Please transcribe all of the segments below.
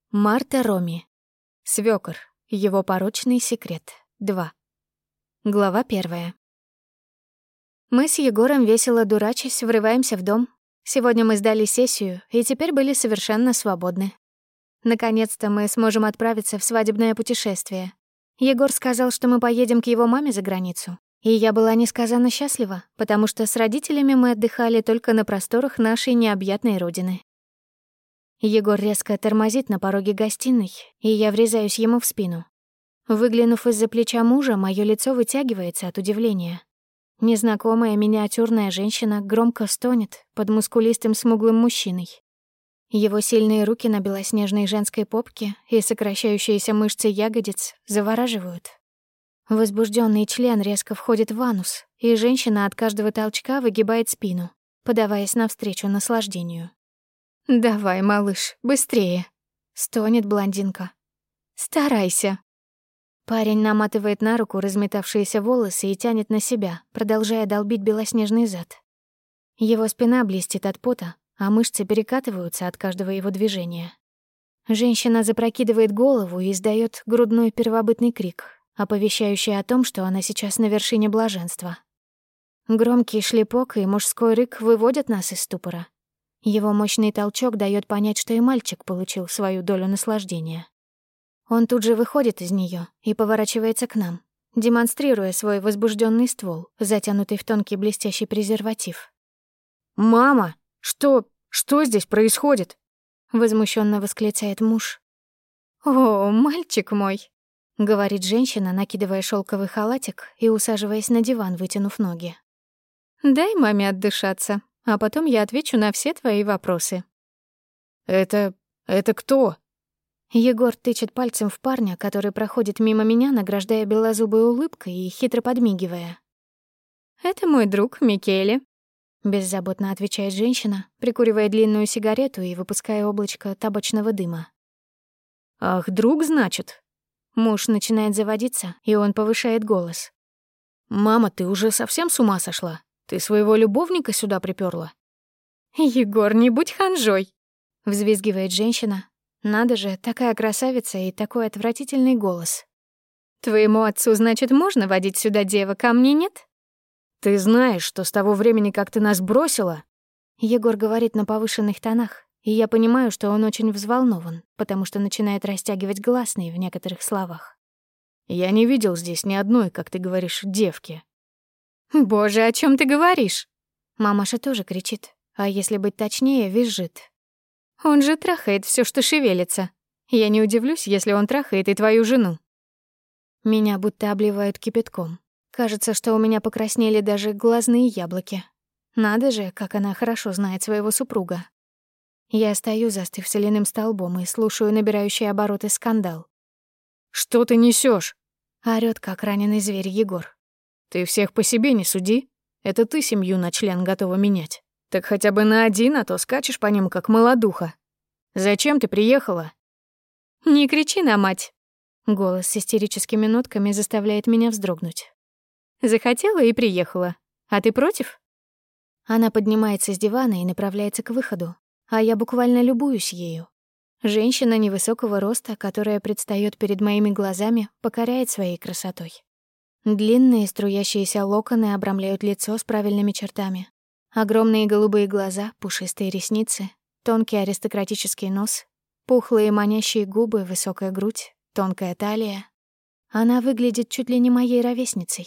Марта Роми. Свёкор. Его порочный секрет. 2. Глава 1. Мы с Егором, весело дурачась, врываемся в дом. Сегодня мы сдали сессию и теперь были совершенно свободны. Наконец-то мы сможем отправиться в свадебное путешествие. Егор сказал, что мы поедем к его маме за границу. И я была несказанно счастлива, потому что с родителями мы отдыхали только на просторах нашей необъятной родины. Егор резко тормозит на пороге гостиной, и я врезаюсь ему в спину. Выглянув из-за плеча мужа, моё лицо вытягивается от удивления. Незнакомая миниатюрная женщина громко стонет под мускулистым смуглым мужчиной. Его сильные руки на белоснежной женской попке и сокращающиеся мышцы ягодиц завораживают. Возбуждённый член резко входит в анус, и женщина от каждого толчка выгибает спину, подаваясь навстречу наслаждению. «Давай, малыш, быстрее!» — стонет блондинка. «Старайся!» Парень наматывает на руку разметавшиеся волосы и тянет на себя, продолжая долбить белоснежный зад. Его спина блестит от пота, а мышцы перекатываются от каждого его движения. Женщина запрокидывает голову и издаёт грудной первобытный крик, оповещающий о том, что она сейчас на вершине блаженства. Громкий шлепок и мужской рык выводят нас из ступора. Его мощный толчок даёт понять, что и мальчик получил свою долю наслаждения. Он тут же выходит из неё и поворачивается к нам, демонстрируя свой возбуждённый ствол, затянутый в тонкий блестящий презерватив. «Мама, что здесь происходит?» — возмущённо восклицает муж. «О, мальчик мой!» — говорит женщина, накидывая шёлковый халатик и усаживаясь на диван, вытянув ноги. «Дай маме отдышаться, а потом я отвечу на все твои вопросы». Это кто?» Егор тычет пальцем в парня, который проходит мимо меня, награждая белозубой улыбкой и хитро подмигивая. «Это мой друг Микеле», — беззаботно отвечает женщина, прикуривая длинную сигарету и выпуская облачко табачного дыма. «Ах, друг, значит?» Муж начинает заводиться, и он повышает голос. «Мама, ты уже совсем с ума сошла? Ты своего любовника сюда припёрла?» «Егор, не будь ханжой», — взвизгивает женщина. Надо же, такая красавица и такой отвратительный голос. «Твоему отцу, значит, можно водить сюда девок, а мне нет?» «Ты знаешь, что с того времени, как ты нас бросила...» Егор говорит на повышенных тонах, и я понимаю, что он очень взволнован, потому что начинает растягивать гласные в некоторых словах. «Я не видел здесь ни одной, как ты говоришь, девки». «Боже, о чем ты говоришь?» Мамаша тоже кричит, а если быть точнее, визжит. «Он же трахает все, что шевелится. Я не удивлюсь, если он трахает и твою жену». Меня будто обливают кипятком. Кажется, что у меня покраснели даже глазные яблоки. Надо же, как она хорошо знает своего супруга. Я стою, застыв соляным столбом, и слушаю набирающий обороты скандал. «Что ты несёшь?» — орёт, как раненый зверь Егор. «Ты всех по себе не суди. Это ты семью на член готова менять. Так хотя бы на один, а то скачешь по ним, как молодуха. Зачем ты приехала?» «Не кричи на мать!» Голос с истерическими нотками заставляет меня вздрогнуть. «Захотела и приехала. А ты против?» Она поднимается с дивана и направляется к выходу, а я буквально любуюсь ею. Женщина невысокого роста, которая предстаёт перед моими глазами, покоряет своей красотой. Длинные струящиеся локоны обрамляют лицо с правильными чертами. Огромные голубые глаза, пушистые ресницы, тонкий аристократический нос, пухлые манящие губы, высокая грудь, тонкая талия. Она выглядит чуть ли не моей ровесницей.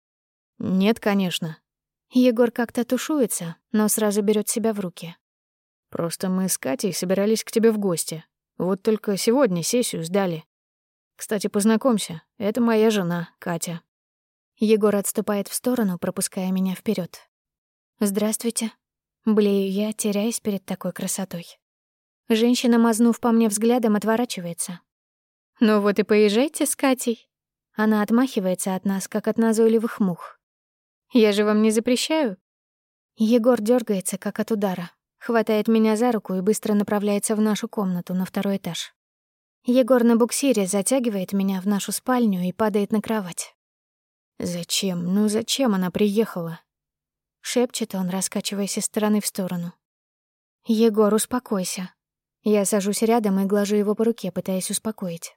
«Нет, конечно». Егор как-то тушуется, но сразу берёт себя в руки. «Просто мы с Катей собирались к тебе в гости. Вот только сегодня сессию сдали. Кстати, познакомься, это моя жена, Катя». Егор отступает в сторону, пропуская меня вперёд. «Здравствуйте». Блею я, теряясь перед такой красотой. Женщина, мазнув по мне взглядом, отворачивается. «Ну вот и поезжайте с Катей». Она отмахивается от нас, как от назойливых мух. «Я же вам не запрещаю». Егор дёргается, как от удара, хватает меня за руку и быстро направляется в нашу комнату на 2-й этаж. Егор на буксире затягивает меня в нашу спальню и падает на кровать. «Зачем? Ну зачем она приехала?» — шепчет он, раскачиваясь из стороны в сторону. «Егор, успокойся». Я сажусь рядом и глажу его по руке, пытаясь успокоить.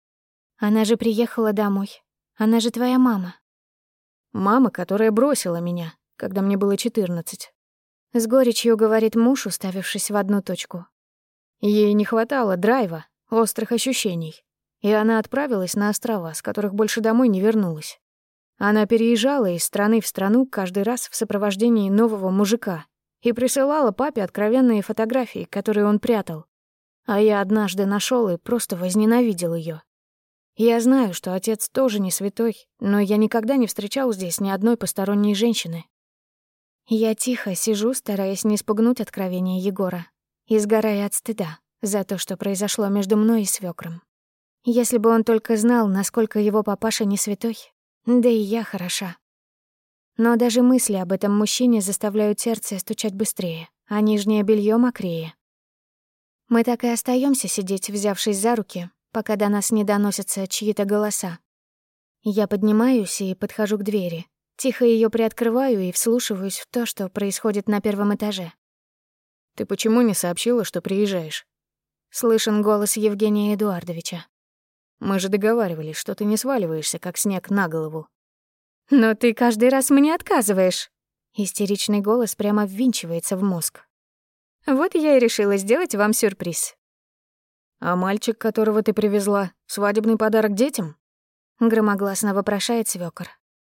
Она же приехала домой. Она же твоя мама. Мама, которая бросила меня, когда мне было 14. С горечью говорит муж, уставившись в одну точку. Ей не хватало драйва, острых ощущений. И она отправилась на острова, с которых больше домой не вернулась. Она переезжала из страны в страну каждый раз в сопровождении нового мужика и присылала папе откровенные фотографии, которые он прятал. А я однажды нашёл и просто возненавидел её. Я знаю, что отец тоже не святой, но я никогда не встречал здесь ни одной посторонней женщины. Я тихо сижу, стараясь не спугнуть откровения Егора, и сгорая от стыда за то, что произошло между мной и свёкром. Если бы он только знал, насколько его папаша не святой, да и я хороша. Но даже мысли об этом мужчине заставляют сердце стучать быстрее, а нижнее белье мокрее. Мы так и остаемся сидеть, взявшись за руки, пока до нас не доносятся чьи-то голоса. Я поднимаюсь и подхожу к двери, тихо ее приоткрываю и вслушиваюсь в то, что происходит на первом этаже. «Ты почему не сообщила, что приезжаешь?» Слышен голос Евгения Эдуардовича. «Мы же договаривались, что ты не сваливаешься, как снег на голову». «Но ты каждый раз мне отказываешь!» Истеричный голос прямо ввинчивается в мозг. «Вот я и решила сделать вам сюрприз». «А мальчик, которого ты привезла, свадебный подарок детям?» Громогласно вопрошает свёкор.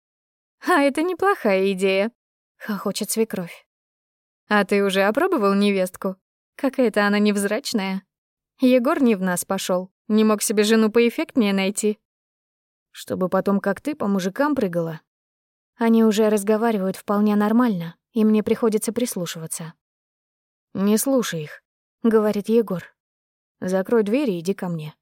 «А это неплохая идея», — хохочет свекровь. «А ты уже опробовал невестку? Какая-то она невзрачная. Егор не в нас пошёл, не мог себе жену поэффектнее найти». «Чтобы потом, как ты, по мужикам прыгала». Они уже разговаривают вполне нормально, и мне приходится прислушиваться. «Не слушай их», — говорит Егор. «Закрой дверь и иди ко мне».